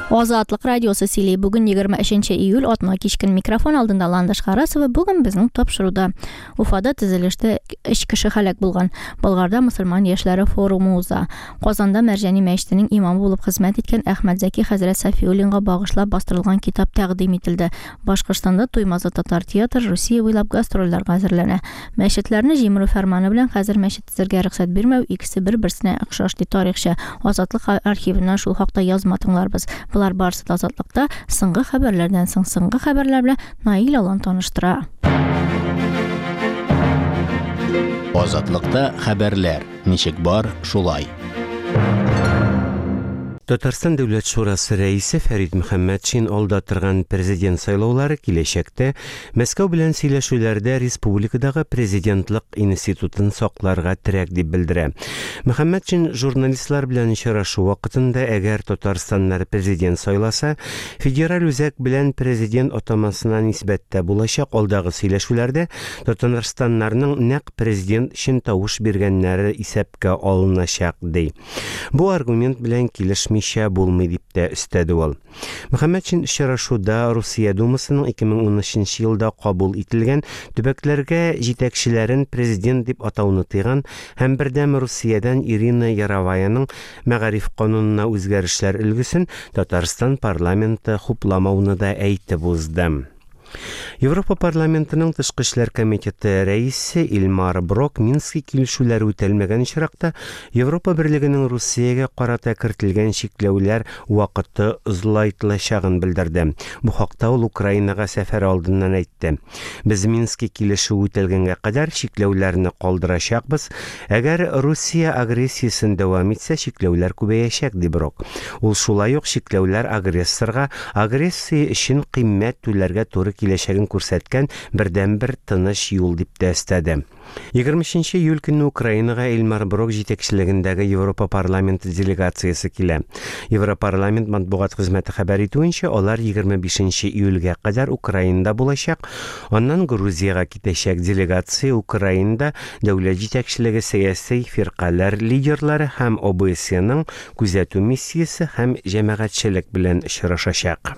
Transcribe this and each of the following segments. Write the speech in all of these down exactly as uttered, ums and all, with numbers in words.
Азатлык радиосы сөйли. Бүген егерме өченче июль атна кичкен микрофон алдында Ландыш Харасова. Бүген безнең тапшыруда Уфада төзелештә өч кеше һәлак булган. Болгарда мусульман яшьләре форумы уза. Казанда Мәрҗани мәчетенең имамы булып хезмәт иткән Әхмәт Зәки хәзрәт Сафиуллинга багышлап бастырылган китап тәкъдим ителде. Башкортстанда Туймазы татар театр Русия буйлап гастрольләргә әзерләнә. Мәчетләрне җимерү фәрманы белән хәзер мәчет төзергә рөхсәт бирмәү икесе бер-берсенә охшаш ди тарихчы. Азатлык архивына шул хакта язма тыңларбыз. Булар барысы да Азатлыкта соңгы хәбәрләрдән соң соңгы хәбәрләр белән Наил Алан таныштыра. Азатлыкта хәбәрләр. Ничек бар, шулай. Татарстан Дәүләт Шурасы рәисе Фәрит Мөхәммәтшин алда торган президент сайлаулары киләчәктә Мәскәү белән сөйләшүләрдә республикадагы президентлык институтын сакларга терәк дип белдерә. Мөхәммәтшин журналистлар белән очрашу вакытында әгәр Татарстаннар президент сайласа, федераль үзәк белән президент атамасына нисбәттә булачак алдагы сөйләшүләрдә Татарстаннарның нәкъ президент өчен тавыш биргәннәре исәпкә алыначак ди. Бу аргумент белән килешми Миша булмый дип тә өстәде ул. Мөхәммәтшин очрашуда Русия Думасының ике мең унөченче елда кабул ителгән төбәкләргә җитәкчеләрен президент дип атауны тыйган һәм бердәм Русиядән Ирина Яроваяның мәгариф канунына үзгәрешләр өлгесен Татарстан парламенты хупламауны да әйтеп узды. Европа парламентының тышкы эшләр комитеты рәисе Илмар Брок Мински килешүләре үтәлмәгән чиракта Европа берлегенең Русиягә карата кертелгән чикләүләр вакыты озлайтылачагын белдерде. Бу хакта ул Украинага сәфәр алдыннан әйтте. Без Мински килешү үтәлгәнгә кадәр чикләүләрне калдырачакбыз. Әгәр Русия агрессиясын дәвам итсә, чикләүләр күбәячәк ди Брок. Ул шулай ук чикләүләр агрессорга агрессия өчен кыйммәт түләргә туры киләчәген күрсәткән бердән-бер тыныч юл дип тә өстәде. егерменче июль көнне Украинага Илмар Брок җитәкчелегендәге Европа парламенты делегациясе килә. Европарламент матбугат хезмәте хәбәр итүенчә, алар егерме бишенче июльгә кадәр Украинада булачак. Аннан Грузиягә китәчәк. Делегация Украинада дәүләт җитәкчелеге, сәяси фиркалар лидерлары һәм ОБСЕның күзәтү миссиясе һәм җәмәгатьчелек белән очрашачак.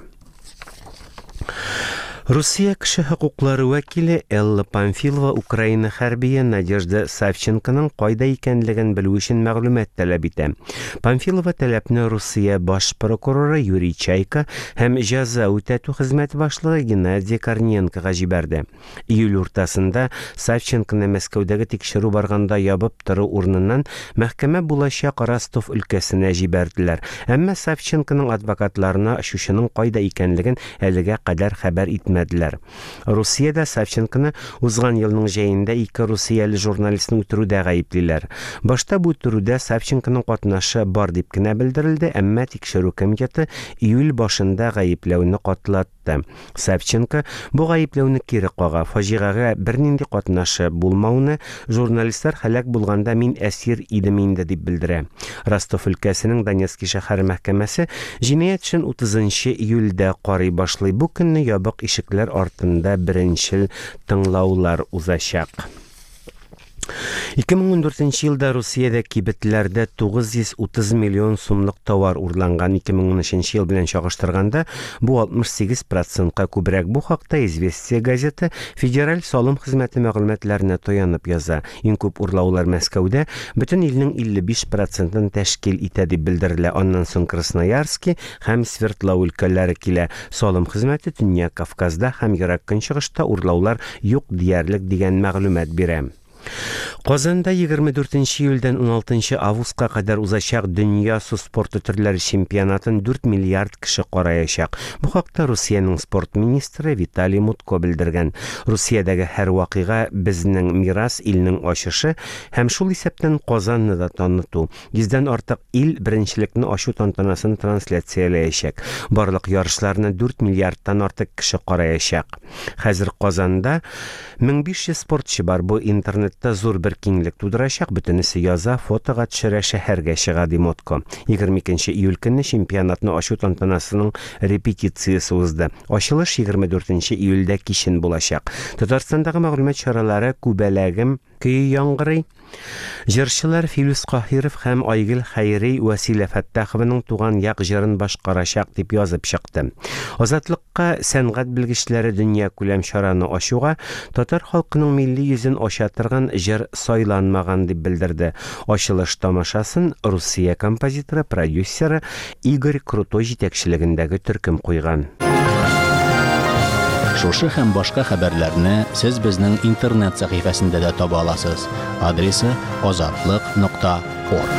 Русия кеше хокуклары вәкиле Элла Памфилова Украина хәрбие Надежда Савченконың кайда икәнлеген белү өчен мәгълүмат таләп итә. Памфилова таләпне Русия баш прокуроры Юрий Чайка һәм җәза үтәтү хезмәте башлыгы Геннадий Корниенкога җибәрде. Июль уртасында Савченконы Мәскәүдәге тикшерү барганда ябып тору урыныннан мәхкәмә булачак Ростов өлкәсенә җибәрделәр. Әмма Савченконың адвокатларына шушының кайда икәнлеген әлегә кадәр хәбәр итмәделәр. Русиядә Савченконы узган елның җәендә ике русияле журналистны үтерүдә гаеплиләр. Башта бу үтерүдә Савченконың катнашы бар дип кенә белдерелде, әмма тикшерү комитеты июль башында гаепләүне катлатты. Савченко бу гаепләүне кире кага, фаҗигагә бернинди катнашы булмауны, журналистлар һәлак булганда мин әсир идем инде дип белдерә. Ростов өлкәсенең Донецкий шәһәр мәхкәмәсе җинаять өчен утызынчы июльдә карый башлый. Бу көнне ябык ишекләр артында беренчел тыңлаулар узачак. ике мең ундүртенче елда Русиядә кибетләрдә тугыз йөз утыз миллион сумлык товар урланган. ике мең унөченче ел белән чагыштырганда бу алтмыш сигез процентка күбрәк. Бу хакта Известия газеты федераль салым хезмәте мәгълүматларына таянып яза. Иң күп урлаулар Мәскәүдә бөтен илнең илле биш процентын тәшкил итә дип белдерелә. Аннан соң Красноярский һәм Свердлов өлкәләре килә. Салым хезмәте Төньяк Кавказда һәм Ерак Көнчыгышта урлаулар юк диярлек дигән мәгълүмат бирә. Казанда егерме дүртенче июльдән уналтынчы августка кадәр узачак дөнья су спорты төрләре чемпионатын дүрт миллиард кеше караячак. Бу хакта Русиянең спорт министры Виталий Мутко белдергән. Русиядәге һәр вакыйга безнең мирас, илнең ачышы һәм шул исәптән Казанны да таныту. Йөздән артык ил беренчелекне ачу тантанасын трансляцияләячәк. Барлык ярышларны дүрт миллиардтан артык кеше караячак. Хәзер Казанда мең биш йөз спортчы бар. Бу интернетта зур бер киңлек тудырачак. Бөтенесе яза, фотога төшерә, шәһәргә чыга ди Мутко. егерме икенче июль көнне чемпионатны ачу тантанасының репетициясе узды. Ачылыш егерме дүртенче июльдә кичен булачак. Татарстандагы мәгълүмат чаралары күбәләгем көй яңгырый. Җырчылар Филүс Каһиров һәм Айгөл Хәйри Вәсилә Фәттахованың туган як җырын башкарачак дип язып чыкты. Азатлыкка сәнгать белгечләре дөнья күләм чараны ачуга татар халкының милли йөзен ача торган җыр сайланмаган дип белдерде. Ачылыш тамашасын Русия композиторы, продюсеры Игорь Крутой җитәкчелегендәге төркем куйган. Шушы һәм башка хәбәрләрне сез безнең интернет сәхифәсендә дә таба аласыз. Адресы азатлык нокта орг.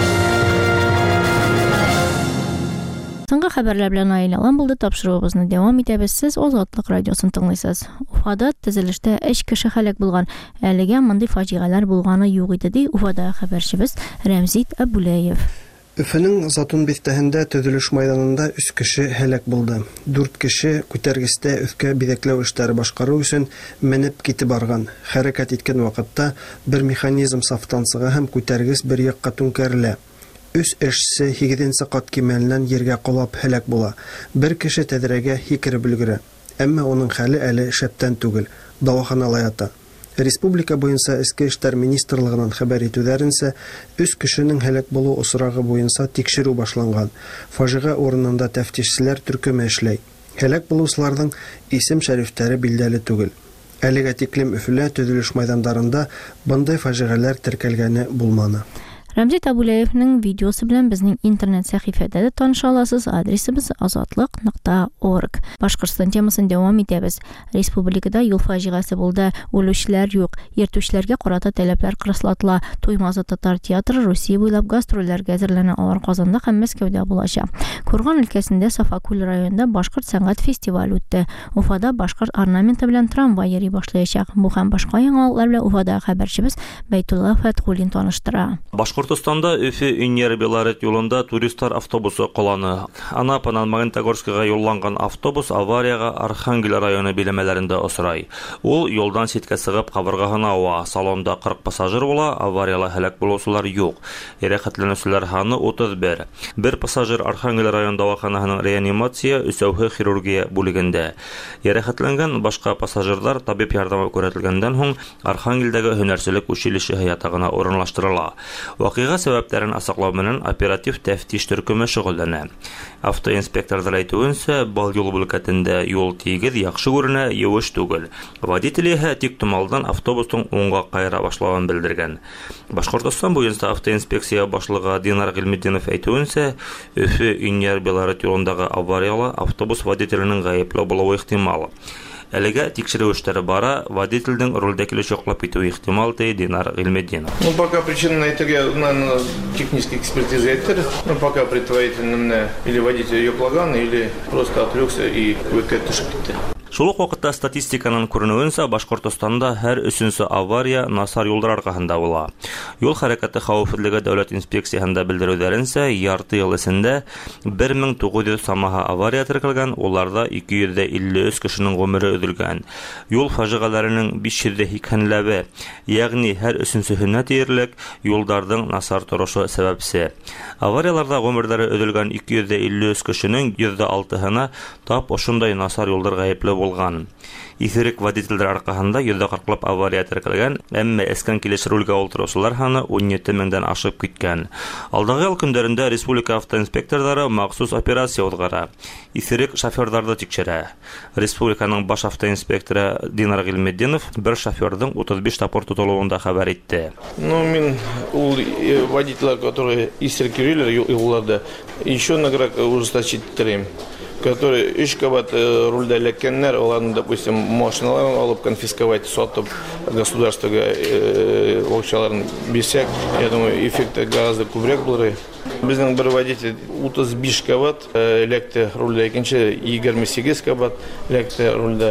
Соңгы хәбәрләр белән аерылган булды, тапшыруыбызны дәвам итәбез. Сез Азатлык радиосын тыңлыйсыз. Уфада төзелештә өч кеше һәлак булган. Әлегә мондый фаҗигалар булганы юк иде, ди Уфада хәбәрчебез Рәмзит Абулаев. Өфөнең Затун бистәһендә төзелеш майданында өч кеше һәлак булды. дүрт кеше күтәргестә өфкә биҙәкләү эшләре башҡарыу өсөн менеп китеп барган. Хәрәкәт иткән вакытта бер механизм сафтан сыға һәм күтәргес бер яҡҡа түңкәрелә. Өс эшсе һигеҙенсе ҡат кимәленән ергә ҡолап һәлак була. Бер кеше тәҙрәгә һикереп өлгөрә. Әммә уның хәле әле шәптән түгел, дауаханала ята. Республика буйынса Эске эштәр министрлыгынан хәбәр итүҙәренсә, өс кешенең һәлак булыу осрағы буйынса тикшерү башланған. Фажиға урынында тәфтишселәр төркөмө эшләй. Һәлак булыусыларҙың исем шәрифтәре билдәле түгел. Әлегә тиклем Өфөлә төҙөлөш майдандарында бындай фажиғәләр теркәлгәне булманы. Рәмзит Абулаевның видеосы белән безнең интернет сәхифәдә дә таныша аласыз. Адресыбыз азатлык нокта орг. Башкортстан темасын дәвам итәбез. Республикада юл фаҗигасы булды. Үлүчеләр юк. Йөртүчеләргә карата таләпләр кырыслатыла. Туймазы татар театры Русия буйлап гастрольләргә әзерләнә. Алар Казанда һәм Мәскәүдә булачак. Курган өлкәсендә Сафакүл районында башкорт сәнгать фестивале үтте. Уфада башкорт орнаменты белән трамвай йөри башлаячак. Бу һәм башка яңалыклар белән Уфада хәбәрчебез Бәйтулла Фәтхуллин таныштыра. Башкортостанда Өфе-Иньяр Белорет юлында туристар автобусы ҡоланы. Анапанан Магнитогорскыға юлланған автобус аварияға Архангель районы биләмәләрендә осрай. Ул юлдан ситкә сығып ҡабырғаһына ауа. Салонда ҡырҡ пассажир була, аварияла һәлак булыусылар юҡ. Йәрәхәтләнеүселәр һаны утыҙ бер. Бер пассажир Архангель район дауаханаһының реанимация, өсәүһе хирургия бүлегендә. Йәрәхәтләнгән башҡа пассажирҙар табип ярҙамы күрһәтелгәндән һуң Архангелдәге һөнәрселек училище ятағына урынлаштырыла. Ваҡиға сәбәптәрен асыҡлау менән оператив тәфтиш төркөмө шөғөлләнә. Автоинспекторҙар әйтеүенсә, бал юл бүлкәтендә юл тигеҙ, яҡшы күренә, йыуыш түгел. Водитель иһә тик томалдан автобустың уңға ҡайыра башлауын белдергән. Башҡортостан буйынса автоинспекция башлығы Динар Ғилметдинов әйтеүенсә, Өфө-Иньяр Белорет юлындағы аварияла автобус водителенең ғәйепле булыуы ихтимал. Әлегә тикшерү эштәре бара, водительдең рулдә килеш йоҡлап итеү ихтимал, ди Динар Ғилметдинов. Ну, пока причина әйтергә, наверное, техническая экспертиза әйтер. Ну, пока предварительно или водитель йоҡлаған, или просто отвлекся и көткә төшөп китте. Шул ук вакытта статистиканың күренеүенсә, Башҡортостанда һәр өсөнсө авария насар юлдар арҡаһында була. Юл хәрәкәте хәүефһеҙлеге дәүләт инспекцияһында белдереүҙәренсә, ярты йыл эсендә бер мең туғыҙ йөҙ самаһы авария теркәлгән, уларҙа ике йөҙ илле өс кешенең ғүмере өҙөлгән. Юл фажиғәләренең биш йөҙ һикһәнләбе, йәғни һәр өсөнсөһөнә тиерлек юлдарҙың насар торошо сәбәпсе. Аварияларҙа ғүмерҙәре өҙөлгән ике йөҙ илле өс кешенең йөҙ алтыһына тап ошондай насар юлдар ғәйепле булган. Иҫерек водительдәр арҡаһында йөҙ ҡырҡлап авария теркәлгән, әммә эскән килеш рулгә ултырыусылар һаны ун ете меңдән ашып киткән. Алдағы йыл көндәрендә республика автоинспекторҙары махсус операция уҙғара. Иҫерек шоферҙарҙы тикшерә. Республиканың баш автоинспекторы Динар Ғилметдинов бер шоферҙың утыҙ биш тапҡыр тотолоуында хәбәр итте. Ну, мин ул водителар, которые иҫерек йөрөйләр юлларда, еще награк ужесточить теләйем. Которые өч кабат рульда эләккәннәр, оларны, допустим, машиналарын алып конфисковать, сатып, государствоға акчаларын бирсәк, я думаю, эффекты гораздо күбрәк булыр. Безнең бер водитель утыҙ биш кабат эләкте рульда, икенче егерме сигез кабат эләкте рульда,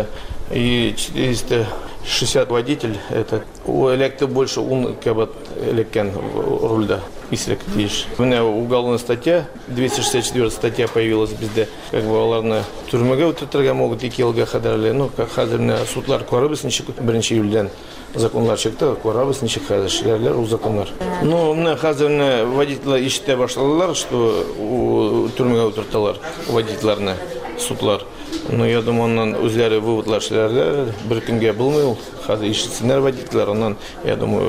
и четыреста шестьдесят водитель, это эләкте больше ун кабат эләккән рульда. Исерек тиеш. Менә уголовная статья, двести шестьдесят четвёртая статья появилась бездә. Как бы аларны төрмәгә үтертергә могут, ике йылга хәдәрле. Ну, как хәзер менә судлар карабыз ничек беренче июльдән законлар чыкты, карабыз ничек хәзер эшләрләр ул законлар. Ну, менә хәзер менә водительләр ишетә башладылар, что төрмәгә үтертәләр водительләрне судлар. Ну, я думаю, оннан үзләре выводлар эшләрләр, бер көнгә булмый ул. Хәзер ишетсеннәр водительләр, оннан, я думаю,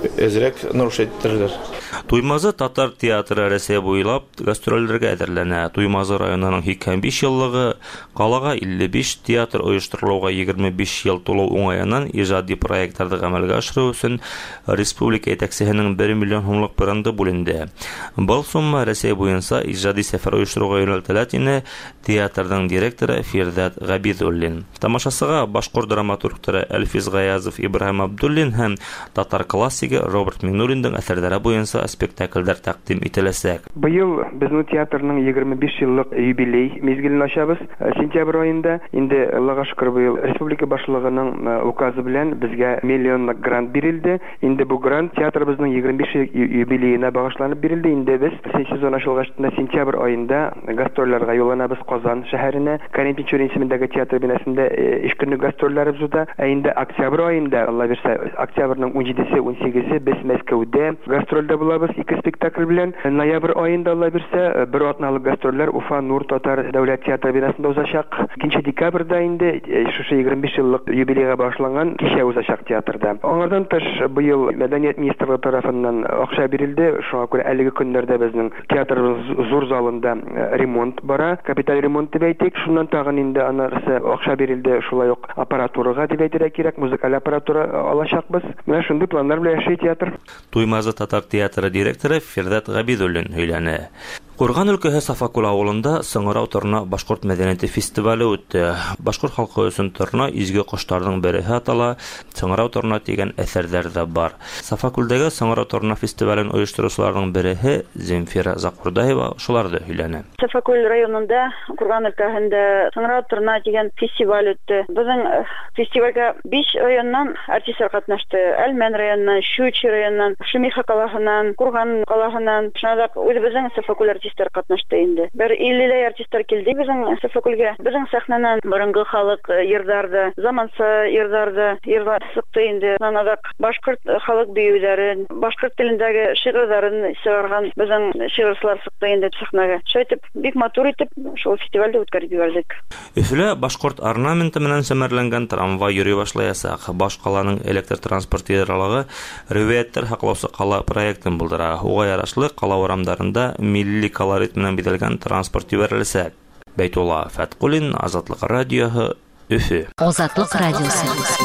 әзрәк нарушать итәрләр. Туймазы татар театры Россия буйлап гастрольләргә әзерләнә. Туймазы районының һиксән биш еллыгы, калага илле биш, театр оештырылуга егерме биш ел тулу уңаеннан иҗади проектларда гамәлгә ашыру өчен республика итәкчесенең бер миллион сумлык пырынды бүленде. Был сумма Россия буенча иҗади сәфәр оештыруга юнәлтелә дине театрның директоры Фирдат Габидуллин. Тамашасыга башкорт драматурглары Әлфис Гаязов, Ибраһим Абдуллин һәм татар классигы Роберт Миңнуллиндың әсәрләре буенча спектакльләр тәкъдим ителәсәк. Быел безнең театрның егерме биш еллык юбилей мизгилен ачабыз. Сентябрь аенда инде Аллага шөкер быел республика башлыгының указы белән безгә миллионлык грант бирелде. Инде бу грант театрыбызның егерме биш юбилеена багышланып бирелде. Инде без сезон ачылгач сентябрь аенда гастрольләргә юлланабыз Казан шәһәренә. Карин Пинчурин исемендәге театр бинасында эш көнлек гастрольләр узуда. Инде октябрь аенда, Алла бирсә, октябрьнең унҗидесе, унсигезе без Мәскәүдә гастрольдә булабыз ике спектакль белән. Ноябрь аенда, Алла бирсә, бер атналык гастрольләр Уфа Нур татар дәүләт театры бинасында узачак. икенче декабрьдә инде шушы егерме биш еллык юбилейга башланган кичә узачак театрда. Аңардан тыш быел мәдәният министрлыгы тарафыннан акча бирелде. Шуңа күрә әлеге көннәрдә безнең театрыбыз зур залында ремонт бара, капиталь ремонт дип әйтик. Шуннан тагын инде анысы акча бирелде, шулай ук аппаратурага дип әйтергә кирәк, музыкаль аппаратура алачакбыз. Менә шундый планнар белән яши театр. Туймазы татар театры директоры Фирдат Габидуллин һөйләнә. Курган өлкәсе Сафакул авылында Сыңырау торна башкорт мәдәнияте фестивале үтте. Башкорт халкы өчен торна изге коштарның береһе атала. Сыңырау торна дигән әсәрләр дә бар. Сафакулдагы Сыңырау торна фестивален оештыручыларның береһе Земфира Закурдаева шуларды һөйләнә. Сафакул районында Курган өлкәсендә Сыңырау торна дигән фестиваль үтте. Безнең фестивальгә биш районнан артистлар катнашты. Әлмән районыннан, Щучье районыннан, Шемиха каласыннан, Курган каласыннан, шунда үзебезнең Сафакул артистлар катнашты инде. Бер илле артистлар килде безнең Сафакулга. Безнең сәхнәнән борынгы халык йырдарды, заманча йырдарды, йырлар сыкты инде. Анада башкорт халык биюләрен, башкорт телендәге шигырьләрен сыгарган безнең шигырьчылар сыкты инде сәхнәгә. Шайтып, бик матур итеп шул фестивальдә үткәреп җибәрдек. Өфлә башкорт орнаменты менән сәмәрләнгән трамвай йөри башлаячак. Баш каланың электр транспорт идаралыгы Рәвияттер хаклаусы кала проектын булдыра. Уга ярашлы кала урамнарында милли колорит менән бизәлгән транспорт җибәрелсә. Бәйтулла Фаткуллин, Азатлык радиоһы, Өфе. Азатлык радиосы.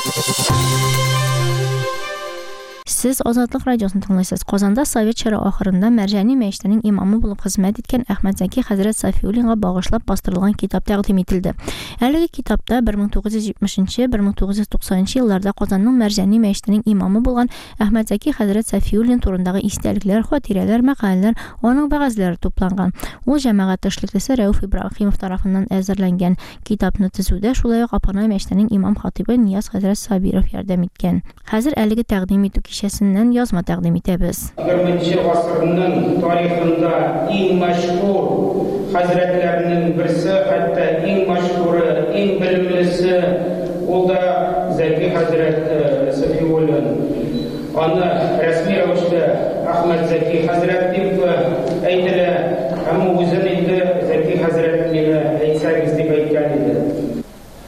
Сез Азатлык радиосын тыңлайсыз. Казанда Совет чоры ахырында Мәрҗани мәчетенең имамы булып хезмәт иткән Әхмәт Зәки хәзрәт Сафиуллинга багышлап бастырылган китап тәкъдим ителде. Әлеге китапта бер мең тугыз йөз җитмешенче - бер мең тугыз йөз туксанынчы елларда Казанның Мәрҗани мәчетенең имамы булган Әхмәт Зәки хәзрәт Сафиуллин турындагы истәлекләр, хатирәләр, мәкаләләр, аның вәгазьләре тупланган. Ул җәмәгать эшлеклесе Рәүф Ибраһимов тарафыннан әзерләнгән. Китапны төзүдә шулай ук Апанай мәчетенең имам-хатибы Нияз хәзрәт Сабиров ярдәм иткән. Хәзер әлеге тәкъдим итү кичәсеннән язма тәкъдим итәбез. егерменче гасырның тарихында иң мәшһүр хәзрәтләрнең берсе, хәтта иң мәшһүре, иң белемлесе ул да Зәки хәзрәт Сафиуллин. Аны рәсми рәвештә Әхмәт Зәки хәзрәт дип әйтелә, һәм үзен инде Зәки хәзрәт дип әйтсәгез дип әйткән иде.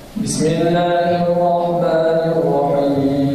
Бисмиллаһир-рахманир-рахим.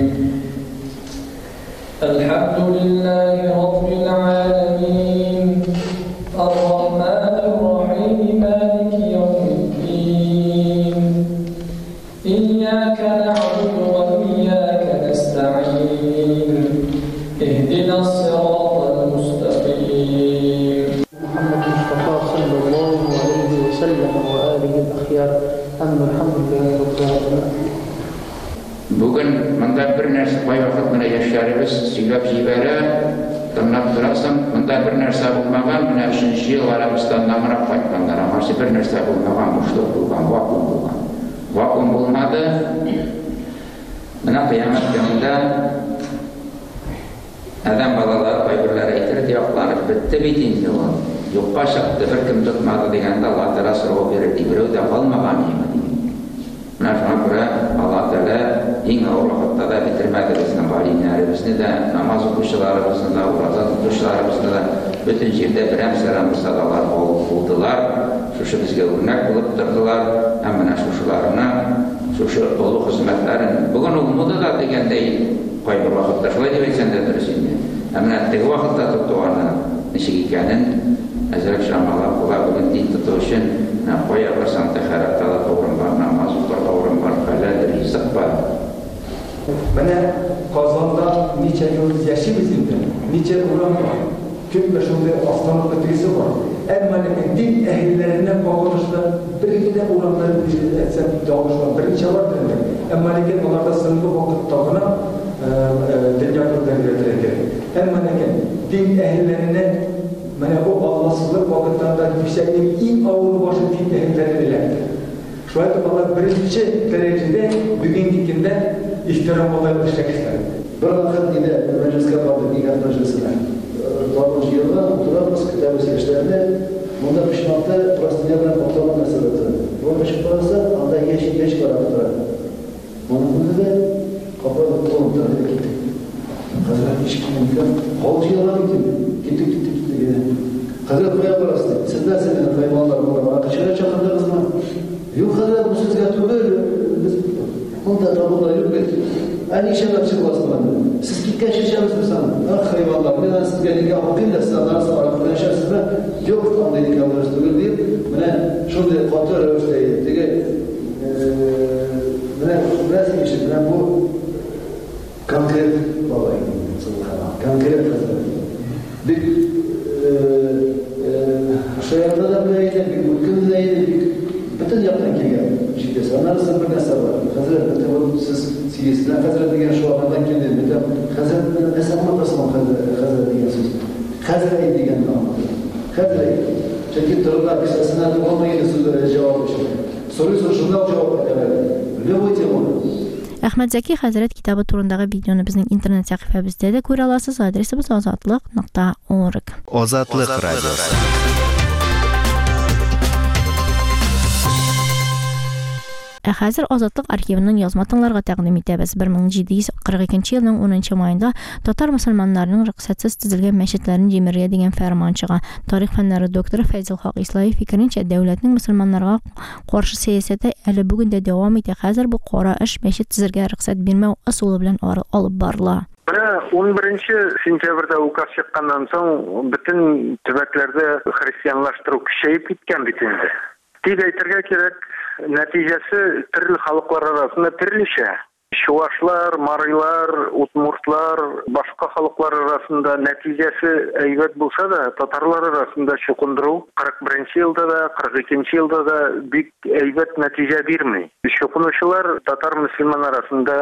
Алхамдулиллаһи раббил аләмин. Ар-рахманир-рахим. Малики йавмиддин. Iyяка нa'буду ва iyяка наста'ин. Ихдинас сиратал мустaqim. Muhammad Mustafa sallallahu alayhi wa sallam wa alihi al-akhyar. Alhamdulillahi rabbil alamin. Бүген монда бер нәрсә бай вакыт менә яшьләребез сөйләп җибәрә, тыңлап торасың, монда бер нәрсә булмаган, менә өченче ел Арабстаннан намрак кайтканнар, амасы бер нәрсә булмаган, бушлык булган, вакуум булган. Вакуум булмады. Менә кыямәт көнендә адам балалары кайберләре әйтер ди, якланып бетте бит инде ул. Юкка чыкты, беркем тотмады дигәндә Аллаһ Тәгалә сорау бирде, берәү дә калмаган иде. Менә шуңа күрә Аллаһ Тәгалә иң авыр вакытта да битермәде безнең галимнәребезне дә, намаз укучыларыбызны да, ураза тотучыларыбызны да бөтен җирдә берәм-сәрәм садалар булдылар. Шушы безгә үрнәк булып тордылар. Һәм менә шушыларны, шушы олуг хезмәтләрен бүген ул модада дигәндәй кайбер вакытта шулай дип әйтсәң дә дөрес инде. Ә менә теге вакытта тотуаны ничек икәнен әзрәк шамалап, улар бүген дин тоту өчен кая барсаң тәһарәт алып урын бар, намаз укырга урын бар, хәләл ризык бар. Менә Казанда ничә ел яшибез инде, ничә урам бар, күп шундай автономик бөтгесе бар. Әмма ләкин дин әһелләренә кагылышлы бер генә урамлар әйтсәм дәвашлар беренче бар инде. Әмма ләкин аларда соңгы вакытта гына дөнья күргәнләр. Әмма ләкин дин әһелләренә менә бу Аллаһсызлык вакытында күрсәткән иң авыр башы дин әһелләренә. Шулай да алар беренче дәрәҗәдә бүгенге көндә ихтирам алып эшләгәннәр. Bir vakit yine meclis'e vardık, İGAD meclisine. Dağlıcı yılda oturarız, kütüphane süreçlerinde bunda pişmanlıkta prosedürden oturma meselesi. Bu pişmanlıkta anda yeşil geç var artık. Onun da kapalı oturumda gittik. Hazret iş kimlikten halcı yılda gittik. Gittik gittik gittik. Hazret buraya parası. Sizler senin kaymanlar burada bana kaçırıyor çakırdınız mı? Yok Hazret bu siz götürür. Biz onda tablolar yok belki. Aynı işe yapacağız. Siz gitken şişemiz mi sanın? Ah hayvanlar, ben sizge nikah okuyayım da size anlarsa arakı yaşarsınız mı? Yok, onda nikahlar üstüdür deyip, bana şurada kontrol ölçüdeydi. Dege, bana nasıl işin? Bana bu konkret babayım. Konkret kazanır. Bir şayarda da böyleydi, bir ülkümüzde bir bütün yaptan kelgan. Şimdi sanarsa bir narsa var. Hazret siz siyasinden Hazret degan shu odamdan keldi. Bitam Hazret bilan esamma qasam Hazret degan so'z. Hazret degan nom. Hazret. Chunki turlar qissasidan olmagan so'zlarga javob berishdi. So'raysiz shunday javob beradi. Любой Әхмәт Зәки хәзрәт китабы турындагы видеоны безнең интернет сәхифәбездә дә күрә аласыз. Адресыбыз азатлык нокта орг. Азатлык радиосы. Ә хәзер Азатлык архивының язма тыңларга тәкъдим итәбез. bir ming җиде йөз кырык икенче елның унынчы маенда татар мөселманнарының рөхсәтсез төзелгән мәчетләрен җимерергә дигән фәрман чыга. Тарих фәннәре докторы Фәйзел Хак Ислаев фикеренчә, дәүләтнең мөселманнарга каршы сәясәте әле бүген дә дәвам итә. Хәзер бу кара эш мәчет төзергә рөхсәт бирмәү ысулы белән алып барыла. он бірінші сентябрьдә указ чыкканнан соң bütün төбәкләрдә христианлаштыру көчәеп киткән бит инде. Тик әйтергә кирәк, нәтиҗәсе төрле халыклар арасында төрлечә. Чуашлар, марыйлар, удмуртлар, башка халыклар арасында нәтиҗәсе әйбәт булса да, татарлар арасында чукындыру кырык беренче елда да, кырык икенче елда да бик әйбәт нәтиҗә бирми. Чукынучылар татар мөселман арасында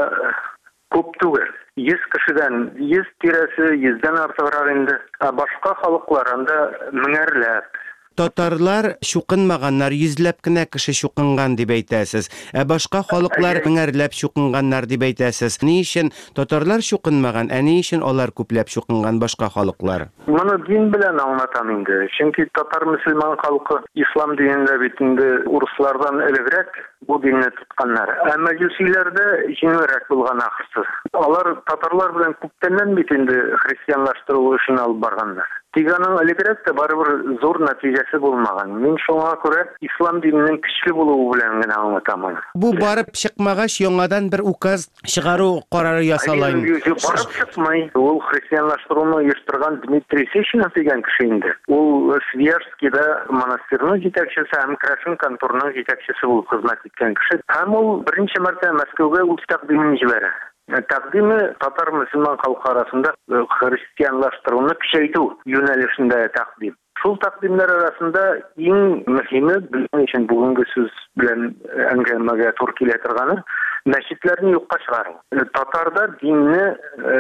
күп түгел. йөз кешедән йөз тирәсе, йөздән артыграк инде. Башка халыклар анда меңәрләп. Татарлар шукынмаганнар, йөзләп кенә кеше шукынган дип әйтәсез. Ә башка халыклар меңәрләп шукынганнар дип әйтәсез. Ни өчен татарлар шукынмаган, ә ни өчен алар күпләп шукынган башка халыклар? Моны дин белән аңлатам инде. Чөнки татар мөселман халкы ислам динендә бит инде урыслардан элегрәк бу динне тотканнар. Ә мәҗүсиләрдә җиңелрәк булган ахырсы. Алар татарлар белән күптәннән бит инде христианлаштыру эшен алып барганнар. Тиганың элегрәк тә барыбер зур нәтиҗәсе булмаган. Мин шуңа күрә ислам диненең көчле булуы белән генә аңлатам аны. Бу барып чыкмагач яңадан бер указ чыгару карары ясалайм. Барып чыкмый. Ул христианлаштыруны оештырган Дмитрий Сеченов дигән кеше инде. Ул Свияжскида монастырьның җитәкчесе һәм Крашин конторның җитәкчесе булып хезмәт иткән кеше. Һәм ул беренче мәртәбә Мәскәүгә үз тәкъдимен җибәрә. Тәкъдиме татар мөселман халкы арасында христианлаштыруны көчәйтү юнәлешендә тәкъдим. Шул тәкъдимнәр арасында иң мөһиме безнең өчен бүгенге сүз белән әңгәмәгә туры килә торганы мәчетләрне юкка чыгару. Татарда динне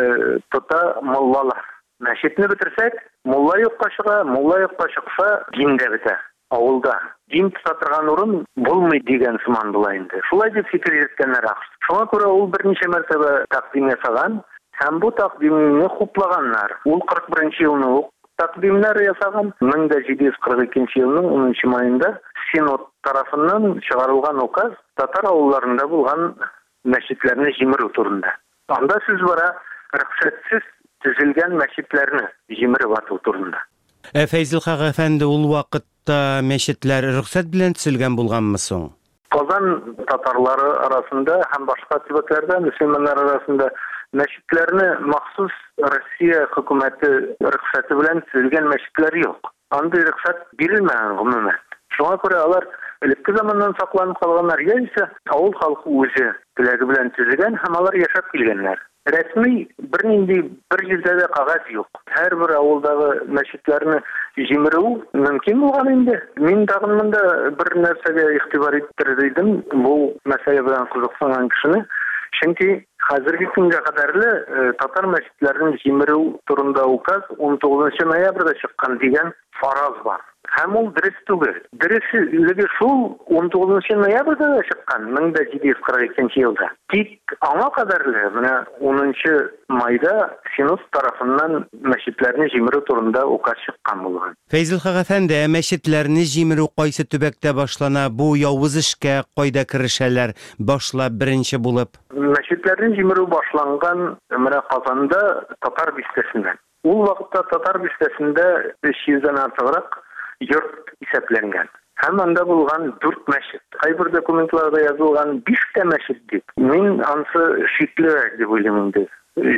тота муллалар. Мәчетне бетерсәк, мулла юкка чыга, мулла юкка чыкса, дин дә бетә. Авылда дин тота торган урын булмый дигән сыман була инде. Шулай дип фикер йөрткәннәр ахыр. Шуңа күрә ул берничә мәртәбә тәкъдим ясаган һәм бу тәкъдимне хуплаганнар. Ул кырык беренче елны ук тәкъдимнәр ясаган. мең җиде йөз кырык икенче елның унынчы маенда Синод тарафыннан чыгарылган указ татар авылларында булган мәчетләрне җимерү турында. Анда сүз бара рөхсәтсез төзелгән мәчетләрне җимереп ату турында. Ә Фәйзел Хак әфәнде ул вакытта мәчетләр рөхсәт белән төзелгән булганмы соң? Казан татарлары арасында һәм башка төбәкләрдә мөселманнар арасында мәчетләрне махсус Россия хөкүмәте рөхсәте белән төзелгән мәчетләр юк. Андый рөхсәт бирелмәгән гомумән. Шуңа күрә алар элекке заманнан сакланып калганнар яисә авыл халкы үзе теләге белән төзегән һәм алар яшәп килгәннәр. Рәсми бернинди бер җирдә дә кагаз юк. Һәрбер авылдагы мәчетләрне җимерү мөмкин булган инде. Мин тагын монда бер нәрсәгә игътибар иттерер идем. Бу мәсьәлә белән кызыксынган кешене. Чөнки хәзерге көнгә кадәрле татар мәчетләрен җимерү турында указ он тугызынчы ноябрьдә чыккан дигән фараз бар. Һәм ул дөрес түгел. Дөреслеге шул он тугызынчы ноябрьдә да чыккан мең җиде йөз кырык икенче елда. Тик аңа кадәрле менә унынчы майда Синус тарафыннан мәчетләрне җимерү турында указ чыккан булган. Фәйзел Хәгәфәнде, мәчетләрне җимерү кайсы төбәктә башлана? Бу явыз эшкә кайда керешәләр? Башлап беренче булып. Мәчетләрне җимерү башланган менә Казанда татар бистәсендә. Ул вакытта татар бистәсендә өч йөздән артыграк йорт исәпләнгән. Һәм анда булган дүрт мәчет. Кайбер документларда язылган биш тә мәчет дип. Мин ансы шиклерәк дип уйлыйм инде.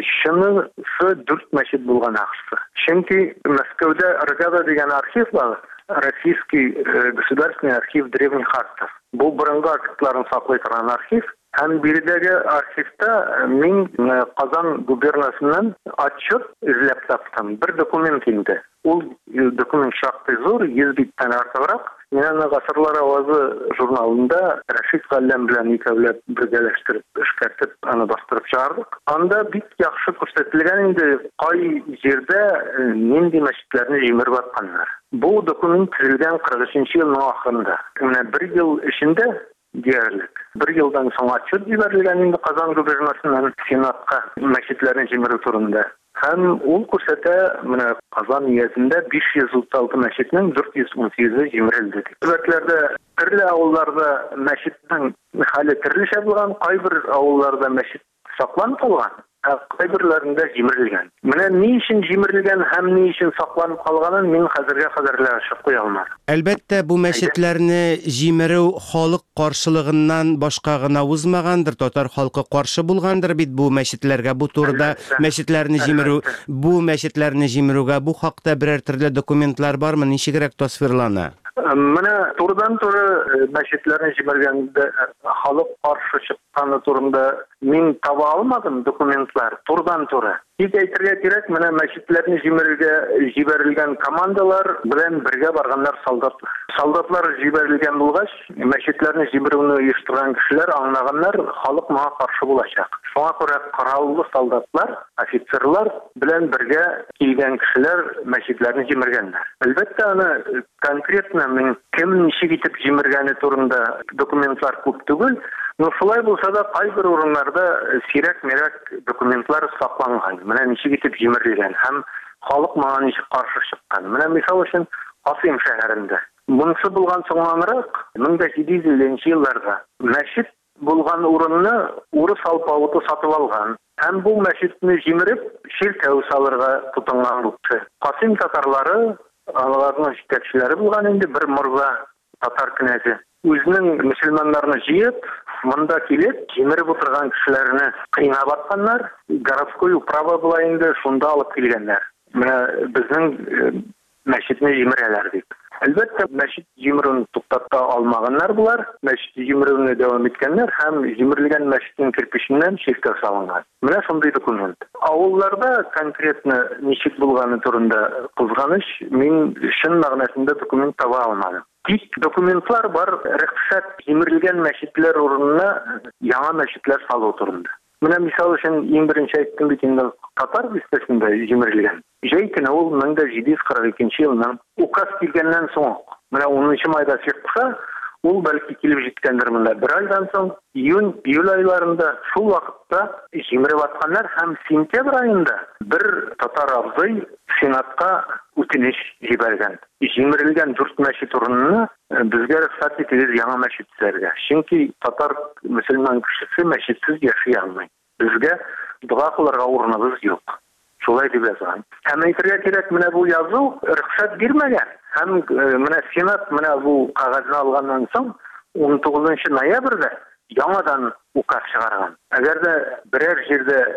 Шунысы дүрт мәчет булган ахсы. Чөнки Мәскәүдә Ргада дигән архив бар. Российский государственный архив древних актов. Бу борынгы актларын саклый торган архив. Һәм биредәге архивта мин Казан губернасыннан отчет эзләп таптым. Бер документ инде. Ул документ шактый зур, йөз биттән артыграк. Мин аны Гасырлар авазы журналында Рәшит Галләм белән икәүләп бергәләштереп эшкәртеп аны бастырып чыгардык. Анда бик яхшы күрсәтелгән инде кай җирдә нинди мәчетләрне җимереп атканнар. Бу документ төзелгән кырык өченче елның ахырында. Менә бер ел эчендә диярлек. Бер елдан соң отчет җибәрелгән инде Казан губернасыннан Сенатка мәчетләрне җимерү турында. Һәм ул күрсәтә, менә Казан иясендә биш йөз утыз алты мәчетнең дүрт йөз ун сигезе җимерелде. Төбәкләрдә, төрле авылларда мәчетнең хәле төрлечә булган, кайбер авылларда мәчет сакланып калган, кайберләрендә җимерелгән. Менә ни өчен җимерелгән һәм ни өчен сакланып калганын мин хәзергә кадәр ачык куя алмадым. Әлбәттә, бу мәчетләрне җимерү халык каршылыгыннан башка гына узмагандыр. Татар халкы каршы булгандыр бит бу мәчетләргә, бу турыда мәчетләрне җимерү, бу мәчетләрне җимерүгә бу хакта берәр төрле документлар бармы? Ничегрәк тасвирлана? Менә турыдан-туры мәчетләрне җибәргәндә халык каршы чыкканы турында мин таба алмадым документлар. Турыдан-туры. Тик әйтергә кирәк, менә мәчетләрне җимерергә җибәрелгән командалар белән бергә барганнар солдатлар. Солдатлар җибәрелгән булгач, мәчетләрне җимерүне оештырган кешеләр аңлаганнар, халык моңа каршы булачак. Шуңа күрә кораллы солдатлар, офицерлар белән бергә килгән кешеләр мәчетләрне җимергәннәр. Әлбәттә, аны конкретно мин кем ничек итеп җимергәне турында документлар күп түгел. Но шулай булса да кайбер урыннарда сирәк-мирәк документлар сакланган. Менә ничек итеп җимерелгән һәм халык моңа ничек каршы чыккан. Менә мисал өчен Касыйм шәһәрендә. Монысы булган соңранрак мең җиде йөз илле елларда мәчет булган урынны урыс алпавыты сатып алган. Һәм бу мәчетне җимереп ширкәү салырга тотынган булды. Касыйм татарлары, аларның җитәкчеләре булган инде бер морза татар князы. Үзенең мөселманнарны җыеп, монда килеп, җимереп утырган кешеләрне кыйнап атканнар. Городской управа була инде, шунда алып килгәннәр. Менә безнең мәчетне җимерәләр дип. Әлбәттә, мәчет җимерүен туктата алмаганнар булар. Мәчет җимерүне дәвам иткәннәр һәм җимерелгән мәчетнең кирпеченнән ширкә салынган. Менә шундый документ. Авылларда конкретно ничек булганы турында кызганыч, мин чын мәгънәсендә документ таба алмадым. Тик документлар бар, рөхсәт җимерелгән мәчетләр урынына яңа мәчетләр салу турында. Менә мисал өчен иң беренче әйттем бит инде татар бистәсендә җимерелгән. Җәй көне ул мең җиде йөз кырык икенче елның указ килгәннән соң, менә унынчы майда чыкса, ул бәлки килеп җиткәндер монда. Бер айдан соң, июнь-июль айларында шул вакытта җимереп атканнар һәм сентябрь айында бер татар абзый Сенатка үтенеч җибәргән. Җимерелгән дүрт мәчет урынына безгә рөхсәт итегез яңа мәчет төзәргә. Чөнки татар мөселман кешесе мәчетсез яши алмый. Безгә дуа кылырга урыныбыз юк. Шулай дип язган. Һәм әйтергә кирәк, менә бу язу рөхсәт бирмәгән. Һәм менә Сенат менә бу кагазны алганнан соң он тугызынчы ноябрьдә яңадан указ чыгарган. Әгәр дә берәр җирдә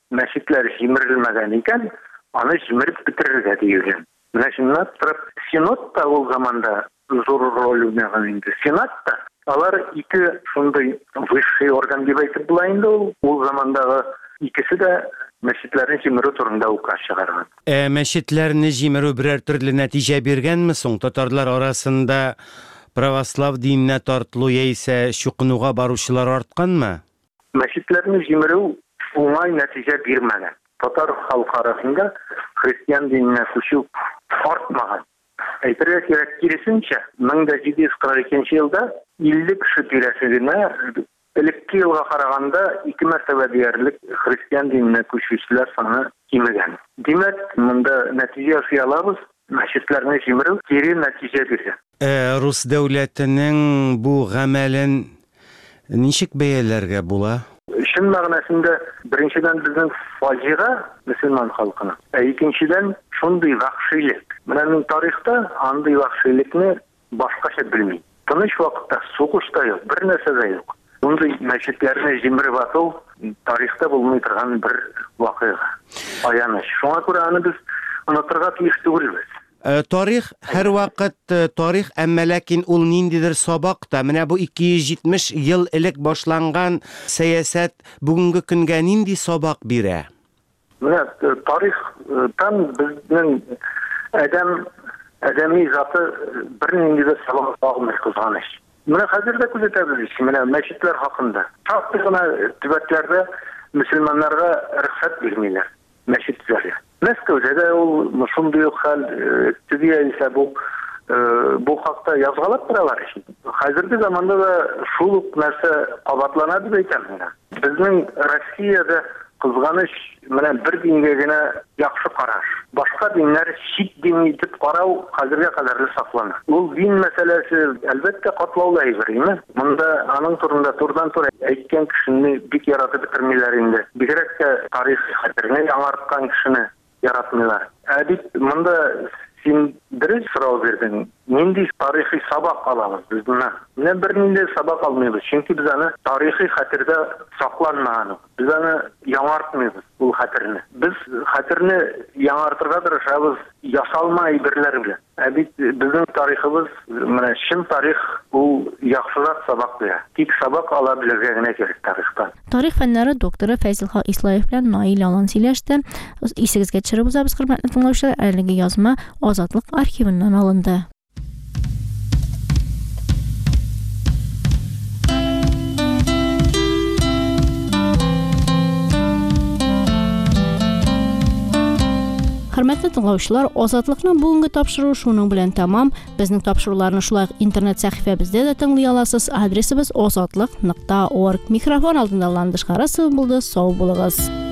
мәчетләр җимерелмәгән икән, аны җимереп бетерергә диелгән. Менә шуннан торып, Сенат та ул заманда зур роль уйнаган инде. Сенат та алар ике шундый высший орган дип әйтеп була инде ул. Ул замандагы икесе дә мәчетләрне җимерү турында указ чыгарган. Ә мәчетләрне җимерү берәр төрле нәтиҗә биргәнме соң? Татарлар арасында православ диненә тартылу яисә чукынуга баручылар артканмы? Мәчетләрне җимерү уңай нәтиҗә бирмәгән. Татар халкы арасында христиан диненә күчү артмаган. Әйтергә кирәк, киресенчә, мең җиде йөз кырык икенче елда илле кеше тирәсендә элекке елга караганда ике мәртәбә диярлек христиан диненә күчүчеләр саны кимегән. Димәк, монда нәтиҗә ясый алабыз, мәчетләрне җимерү кире нәтиҗә бирә. Ә Рус дәүләтенең бу гамәлен ничек бәяләргә була? Шын мәгънәсендә беренчедән безнең фаҗига мөселман халкына. Ә икенчедән шундый вахшилек. Менә мин тарихта андый вахшилекне башкача белмим. Тыныч вакытта сугыш та юк, бер нәрсә дә юк. Мондай мәчетләрне җимереп ату тарихта булмый торган бер вакыйга. Аяныч. Шуңа күрә аны без онытырга тиеш түгелбез. Тарих һәр вакыт тарих, әмма ләкин ул ниндидер сабакта. Менә бу ике йөз җитмеш ел элек башланган сәясәт бүгенге көнгә нинди сабак бирә? Менә тарихтан безнең адәм адәми заты бернинди дә сабак алмый кызганыч. Менә хәзер дә күзәтәбез, менә мәчетләр хакында. Шактый гына төбәкләрдә мөселманнарга рөхсәт бирмиләр мәчетләргә. Мәскәүдә дә ул шундый ук хәл тигәнсә бу бу хакта язгалап торалар. Хәзерге заманда да шул ук нәрсә кабатлана дип әйтәм мин. Безнең Россиядә кызганыч менә бер дингә генә яхшы караш. Башка диннәр чит дин итеп карау хәзергә кадәр саклана. Ул дин мәсьәләсе әлбәттә катлаулы әйбер, монда аның турында турдан-тур әйткән кешене бик яратып бетермиләр инде. Бигрәк тә тарих хәтерне яңарткан кешене яратмыйлар. Ә бит монда син дөрес сорау бирдең. Нинди тарихи сабак алабыз без моннан? Менә бернинди сабак алмыйбыз, чөнки без аны тарихи хәтердә сакланмаган. Без аны яңартмыйбыз ул хәтерне. Без хәтерне яңартырга тырышабыз ясалма әйберләр белән. Ә бит безнең тарихыбыз, менә чын тарих ул яхшырак сабак бирә. Тик сабак ала белергә генә кирәк тарихтан. Тарих фәннәре докторы Фәйзелхан Ислаев белән Наил Алан сөйләште. Исегезгә төшереп узабыз, хөрмәтле тыңлаучылар, әлеге язма Азатлык архивыннан алынды. Хөрмәтле тыңлаучылар, Азатлыкның бүгенге тапшыруы шуның белән тәмам. Безнең тапшыруларны шулай интернет сәхифәбездә дә тыңлый аласыз. Адресыбыз азатлык нокта орг. Микрофон алдында Ландыш Харасов булды. Сау булыгыз.